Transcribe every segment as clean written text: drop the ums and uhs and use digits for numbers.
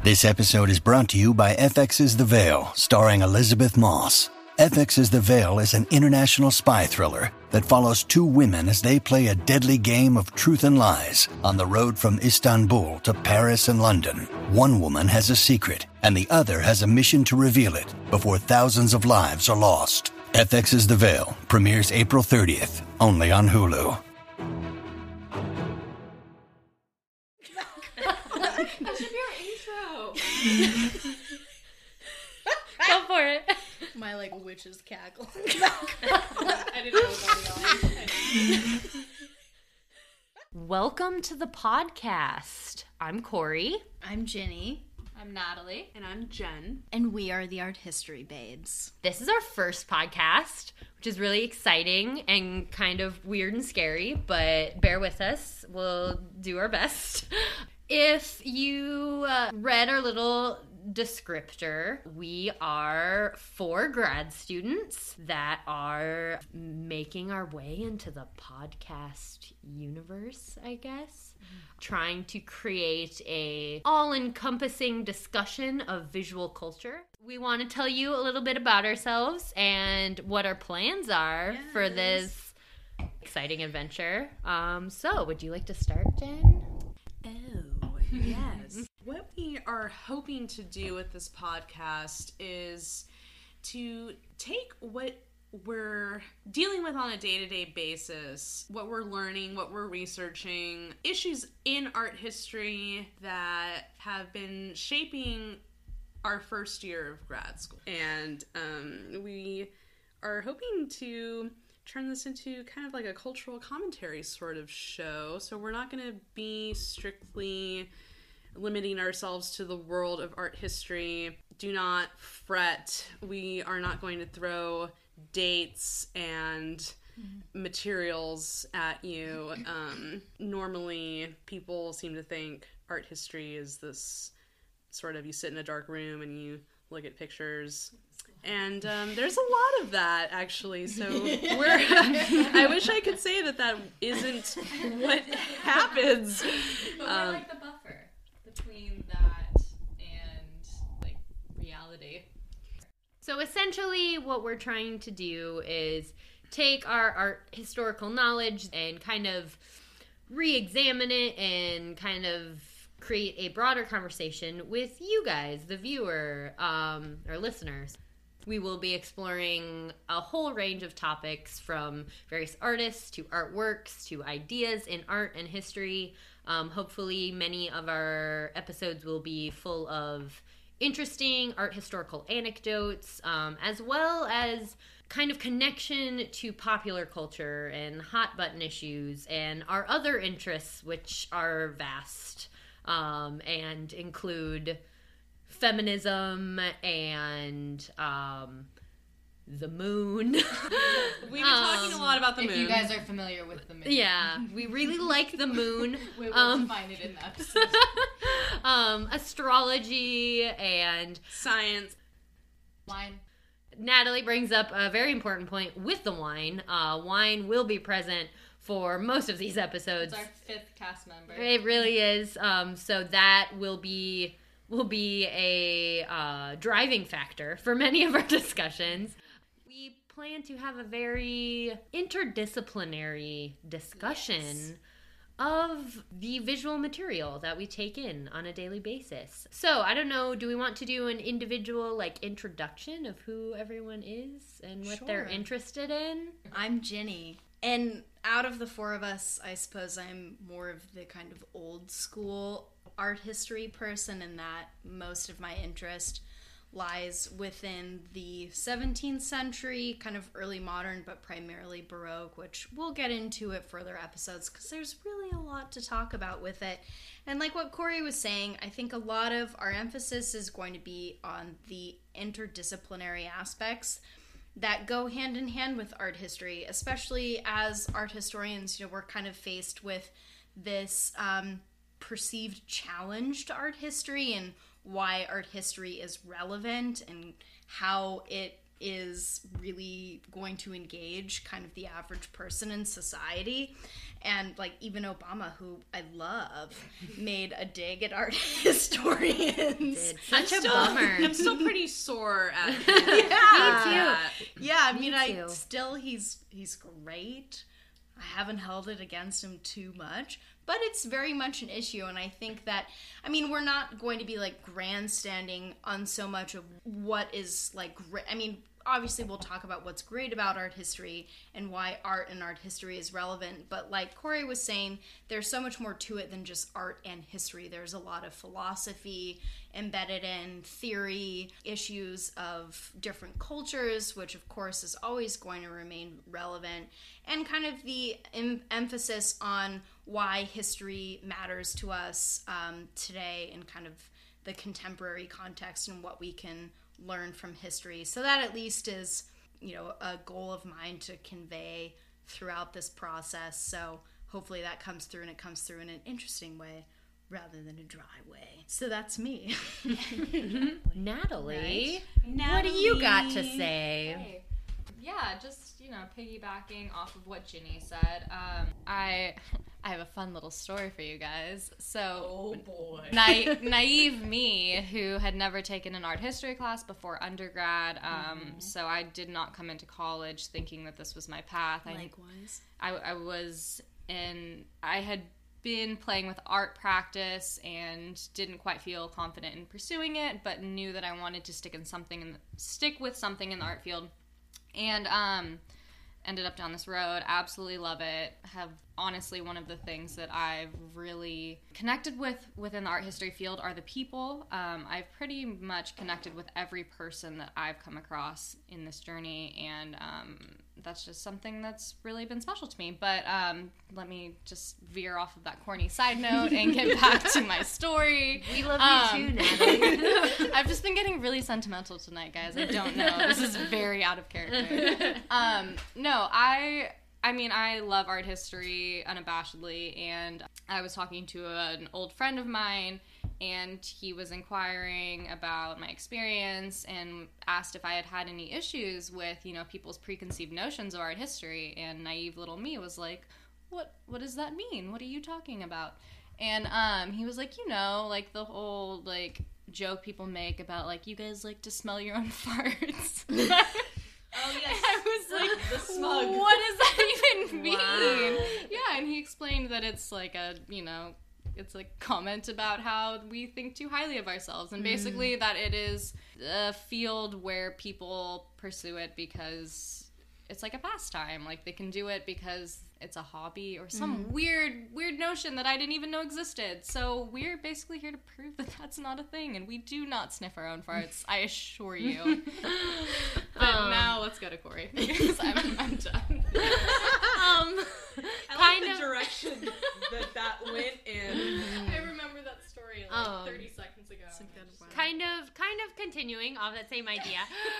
This episode is brought to you by FX's The Veil, starring Elizabeth Moss. FX's The Veil is an international spy thriller that follows two women as they play a deadly game of truth and lies on the road from Istanbul to Paris and London. One woman has a secret, and the other has a mission to reveal it before thousands of lives are lost. FX's The Veil premieres April 30th, only on Hulu. Go for it. My, witch's cackle. I didn't know what was going on. Welcome to the podcast. I'm Corey. I'm Ginny. I'm Natalie. And I'm Jen. And we are the Art History Babes. This is our first podcast, which is really exciting and kind of weird and scary, but bear with us. We'll do our best. If you read our little descriptor, we are 4 grad students that are making our way into the podcast universe, I guess. Trying to create a all-encompassing discussion of visual culture. We want to tell you a little bit about ourselves and what our plans are for this exciting adventure. So, would you like to start, Jen? Oh, yes. What we are hoping to do with this podcast is to take what we're dealing with on a day-to-day basis, what we're learning, what we're researching, issues in art history that have been shaping our first year of grad school. And we are hoping to turn this into kind of like a cultural commentary sort of show. So we're not going to be strictly limiting ourselves to the world of art history. Do not fret. We are not going to throw dates and materials at you. Normally, people seem to think art history is this sort of, you sit in a dark room and you look at pictures. And there's a lot of that, actually. So I wish I could say that isn't what happens. But we're like the buffer between that and reality. So essentially what we're trying to do is take our art historical knowledge and kind of re-examine it and kind of create a broader conversation with you guys, the viewer, our listeners. We will be exploring a whole range of topics from various artists to artworks to ideas in art and history. Hopefully many of our episodes will be full of interesting art historical anecdotes, as well as kind of connection to popular culture and hot button issues and our other interests, which are vast and include feminism and the moon. We've been talking a lot about the moon. If you guys are familiar with the moon. Yeah, we really like the moon. We will define it in the episode. Astrology and science. Wine. Natalie brings up a very important point with the wine. Wine will be present for most of these episodes. It's our 5th cast member. It really is. So that will be a driving factor for many of our discussions. We plan to have a very interdisciplinary discussion of the visual material that we take in on a daily basis. So, I don't know, do we want to do an individual introduction of who everyone is and what they're interested in? I'm Ginny. And out of the 4 of us, I suppose I'm more of the kind of old school art history person, in that most of my interest lies within the 17th century, kind of early modern, but primarily Baroque, which we'll get into at further episodes because there's really a lot to talk about with it. And like what Corey was saying, I think a lot of our emphasis is going to be on the interdisciplinary aspects that go hand in hand with art history, especially as art historians. We're kind of faced with this perceived challenge to art history and why art history is relevant and how it is really going to engage kind of the average person in society. And like even Obama, who I love, made a dig at art historians. Such a bummer. I'm still pretty sore at him. Yeah. Yeah, I mean, too. he's great. I haven't held it against him too much, but it's very much an issue. And I think that, I mean, we're not going to be like grandstanding on so much of what is like great. I mean, obviously we'll talk about what's great about art history and why art and art history is relevant. But like Corey was saying, there's so much more to it than just art and history. There's a lot of philosophy embedded in, theory, issues of different cultures, which of course is always going to remain relevant, and kind of the emphasis on why history matters to us today in kind of the contemporary context and what we can learn from history. So that at least is, you know, a goal of mine to convey throughout this process. So hopefully that comes through, and it comes through in an interesting way rather than a dry way. So that's me. Natalie, what do you got to say? Hey. Yeah, just, you know, piggybacking off of what Ginny said. I have a fun little story for you guys. So, Oh boy. naive me, who had never taken an art history class before undergrad, so I did not come into college thinking that this was my path. Likewise. I had been playing with art practice and didn't quite feel confident in pursuing it, but knew that I wanted to stick with something in the art field. And ended up down this road. Absolutely love it. Have honestly one of the things that I've really connected with within the art history field are the people. I've pretty much connected with every person that I've come across in this journey, and that's just something that's really been special to me. But let me just veer off of that corny side note and get back to my story. We love you too, Natalie. I've just been getting really sentimental tonight, guys. I don't know. This is very out of character. No, I mean, I love art history unabashedly, and I was talking to an old friend of mine, and he was inquiring about my experience and asked if I had any issues with, you know, people's preconceived notions of art history, and naive little me was like, what does that mean? What are you talking about? And he was like, you know, like the whole, like, joke people make about, like, you guys like to smell your own farts. Oh, yes. I was like, the smug. What does that even mean? Wow. Yeah, and he explained that it's like a, you know, it's a comment about how we think too highly of ourselves. And basically that it is a field where people pursue it because it's like a pastime. Like they can do it because it's a hobby or some weird notion that I didn't even know existed. So we're basically here to prove that that's not a thing, and we do not sniff our own farts, I assure you. But now let's go to Corey, because I'm done. I Kind like of- the direction that went in. I remember that story like 30 seconds ago. kind of continuing off that same idea.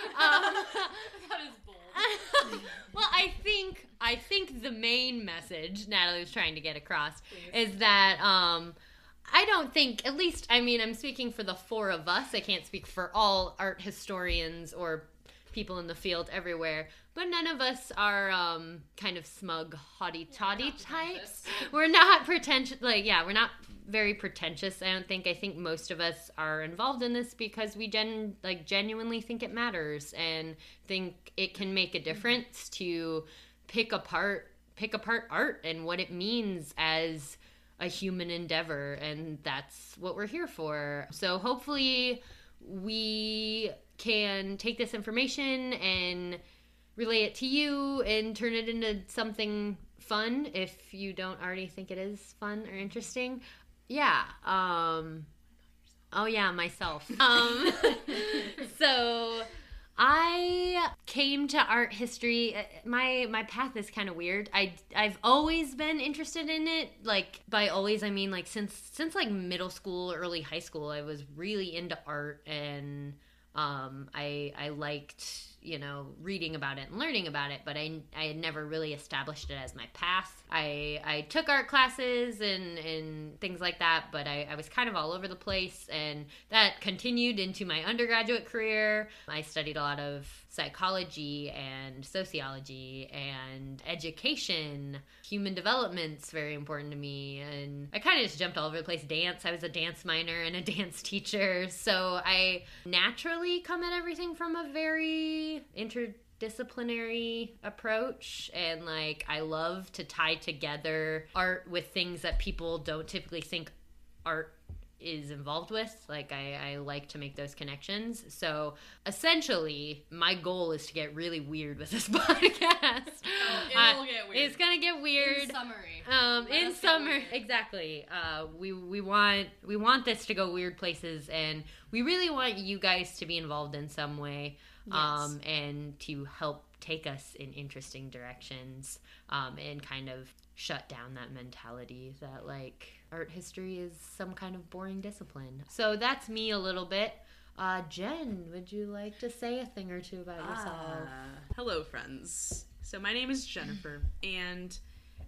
That is bold. Well, I think the main message Natalie was trying to get across is that I don't think, at least, I mean, I'm speaking for the four of us. I can't speak for all art historians or people in the field everywhere, but none of us are kind of smug, haughty-taughty types. We're not pretentious. Like, yeah, we're not very pretentious. I think most of us are involved in this because we genuinely think it matters and think it can make a difference to pick apart art and what it means as a human endeavor, and that's what we're here for. So hopefully we can take this information and relay it to you and turn it into something fun if you don't already think it is fun or interesting. Yeah. Oh yeah, myself. So I came to art history. My path is kind of weird. I've always been interested in it. Like by always, I mean like since like middle school, early high school, I was really into art, and I liked, you know, reading about it and learning about it, but I had never really established it as my path. I took art classes and things like that, but I was kind of all over the place, and that continued into my undergraduate career. I studied a lot of psychology and sociology and education. Human development's very important to me. And I kind of just jumped all over the place. Dance. I was a dance minor and a dance teacher. So I naturally come at everything from a very interdisciplinary approach, and like I love to tie together art with things that people don't typically think art is involved with. Like I like to make those connections. So essentially my goal is to get really weird with this podcast. It'll get weird. It's gonna get weird. In summary. In summer, exactly. We want this to go weird places, and we really want you guys to be involved in some way, Yes. and to help take us in interesting directions, and kind of shut down that mentality that like art history is some kind of boring discipline. So that's me a little bit. Jen, would you like to say a thing or two about yourself? Hello, friends. So my name is Jennifer, and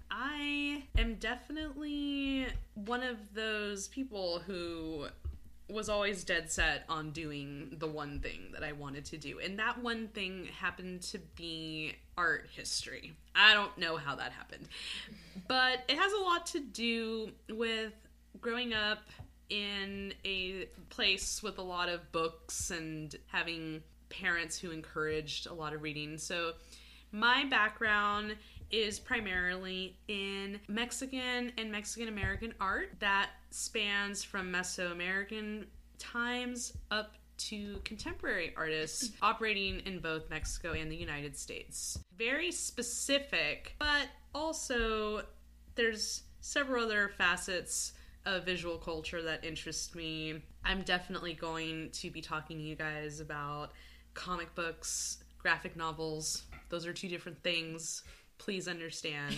I am definitely one of those people who was always dead set on doing the one thing that I wanted to do. And that one thing happened to be art history. I don't know how that happened. But it has a lot to do with growing up in a place with a lot of books and having parents who encouraged a lot of reading. So my background is primarily in Mexican and Mexican American art that spans from Mesoamerican times up to contemporary artists operating in both Mexico and the United States. Very specific, but also there's several other facets of visual culture that interest me. I'm definitely going to be talking to you guys about comic books, graphic novels. Those are two different things. Please understand.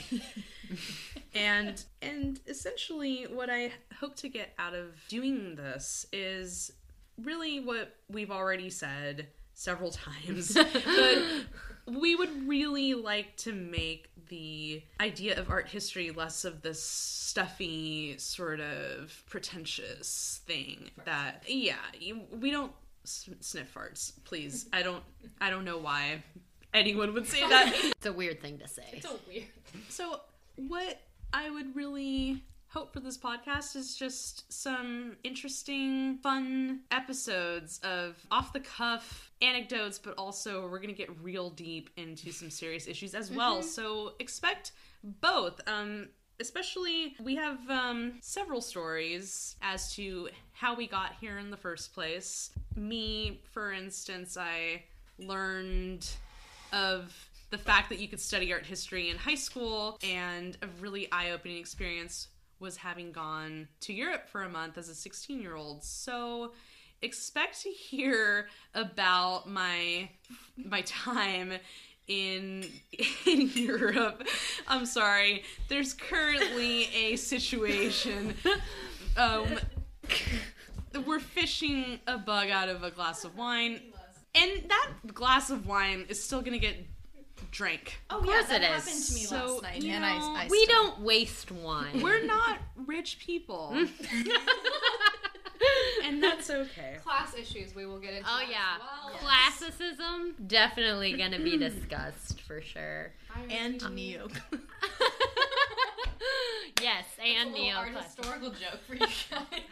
and essentially what I hope to get out of doing this is really what we've already said several times. But we would really like to make the idea of art history less of this stuffy, sort of pretentious thing that, we don't sniff farts, please. I don't know why anyone would say that. It's a weird thing to say. It's so weird. So what I would really hope for this podcast is just some interesting, fun episodes of off-the-cuff anecdotes, but also we're going to get real deep into some serious issues as well. So expect both. Especially, we have several stories as to how we got here in the first place. Me, for instance, I learned of the fact that you could study art history in high school, and a really eye-opening experience was having gone to Europe for a month as a 16-year-old. So expect to hear about my time in Europe. I'm sorry. There's currently a situation. We're fishing a bug out of a glass of wine. And that glass of wine is still gonna get drank. Oh, Of course that it is. happened to me So, last night, you and know, I We still- don't waste wine. We're not rich people. And that's okay. Class issues we will get into. Oh that yeah, as well. classicism definitely gonna be discussed for sure. and neo. Yes, and A little art neoclassicism. historical joke for you guys.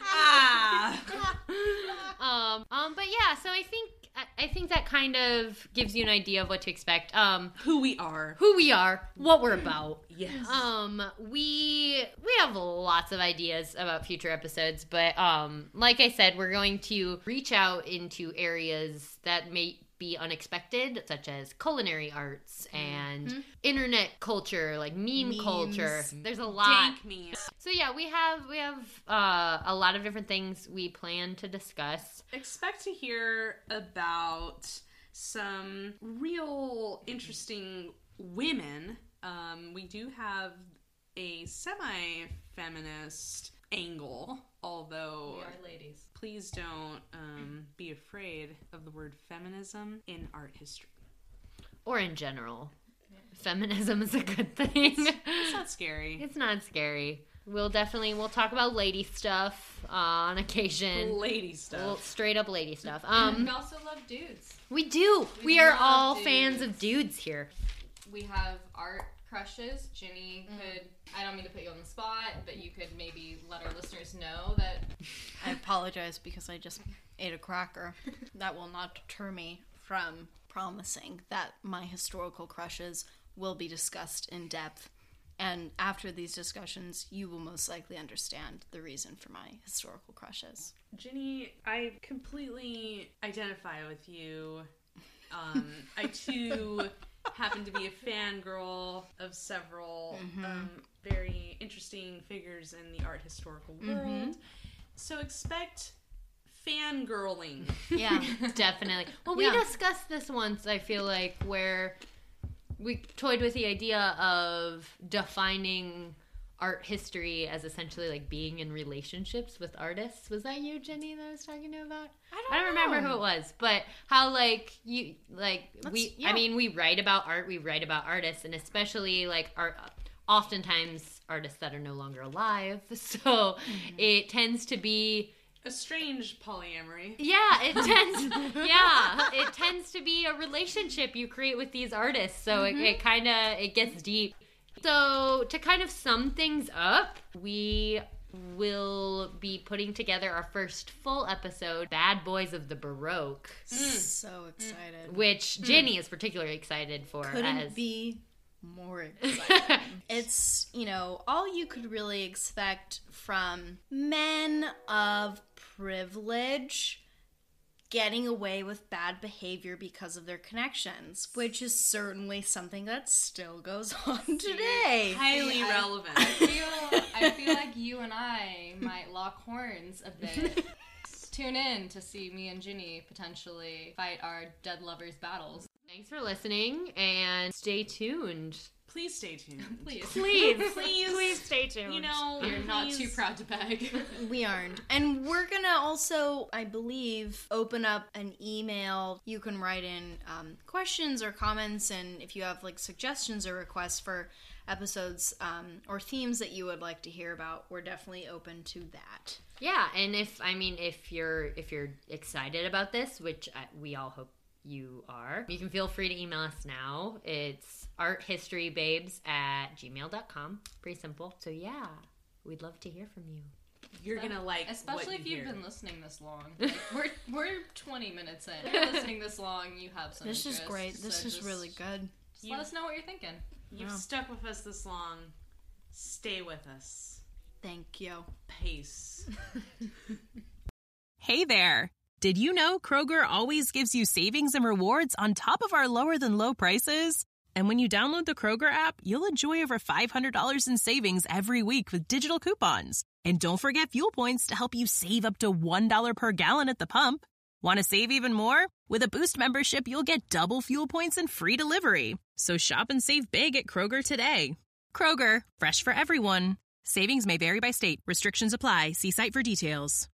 But yeah, so I think that kind of gives you an idea of what to expect. Who we are. Who we are, what we're about. Yes. We have lots of ideas about future episodes, but like I said, we're going to reach out into areas that may be unexpected, such as culinary arts and internet culture, like meme Memes. culture. There's a lot. Dank me. So yeah, we have a lot of different things we plan to discuss. Expect to hear about some real interesting women. We do have a semi-feminist angle, although We are ladies. please don't be afraid of the word feminism in art history. Or in general. Feminism is a good thing. It's not scary. It's not scary. We'll talk about lady stuff on occasion. Lady stuff. Well, straight up lady stuff. We also love dudes. We do. We are love all dudes. fans of dudes here. We have art crushes. Ginny could, I don't mean to put you on the spot, but you could maybe let our listeners know that. I apologize because I just ate a cracker. That will not deter me from promising that my historical crushes will be discussed in depth. And after these discussions, you will most likely understand the reason for my historical crushes. Ginny, I completely identify with you. I too happen to be a fangirl of several very interesting figures in the art historical world. So expect fangirling. Yeah. Definitely. Well, we discussed this once, I feel like, where we toyed with the idea of defining art history as essentially like being in relationships with artists. Was that you, Jenny, that I was talking to about? I don't remember who it was, but how like you like I mean, we write about art, we write about artists, and especially like art. Oftentimes, artists that are no longer alive. So it tends to be a strange polyamory. Yeah, it tends to be a relationship you create with these artists. So it gets deep. So to kind of sum things up, we will be putting together our first full episode, Bad Boys of the Baroque. So excited. Which Ginny is particularly excited for. Couldn't be more excited. It's, all you could really expect from men of privilege getting away with bad behavior because of their connections, which is certainly something that still goes on today. Highly relevant. I feel like you and I might lock horns a bit. Tune in to see me and Ginny potentially fight our dead lovers' battles. Thanks for listening, and stay tuned. Please stay tuned. Please stay tuned. You're not too proud to beg. We aren't. And we're going to also, I believe, open up an email. You can write in questions or comments, and if you have like suggestions or requests for episodes or themes that you would like to hear about, we're definitely open to that. Yeah, and if you're excited about this, which we all hope you are, you can feel free to email us now. It's arthistorybabes@gmail.com. Pretty simple. So yeah, we'd love to hear from you. You're gonna like, especially what if you you've hear. been listening this long. Like, we're 20 minutes in. If you're listening this long, you have some This interest, is great. This is really good. Just let us know what you're thinking. You've stuck with us this long. Stay with us. Thank you. Peace. Hey there. Did you know Kroger always gives you savings and rewards on top of our lower than low prices? And when you download the Kroger app, you'll enjoy over $500 in savings every week with digital coupons. And don't forget fuel points to help you save up to $1 per gallon at the pump. Want to save even more? With a Boost membership, you'll get double fuel points and free delivery. So shop and save big at Kroger today. Kroger, fresh for everyone. Savings may vary by state. Restrictions apply. See site for details.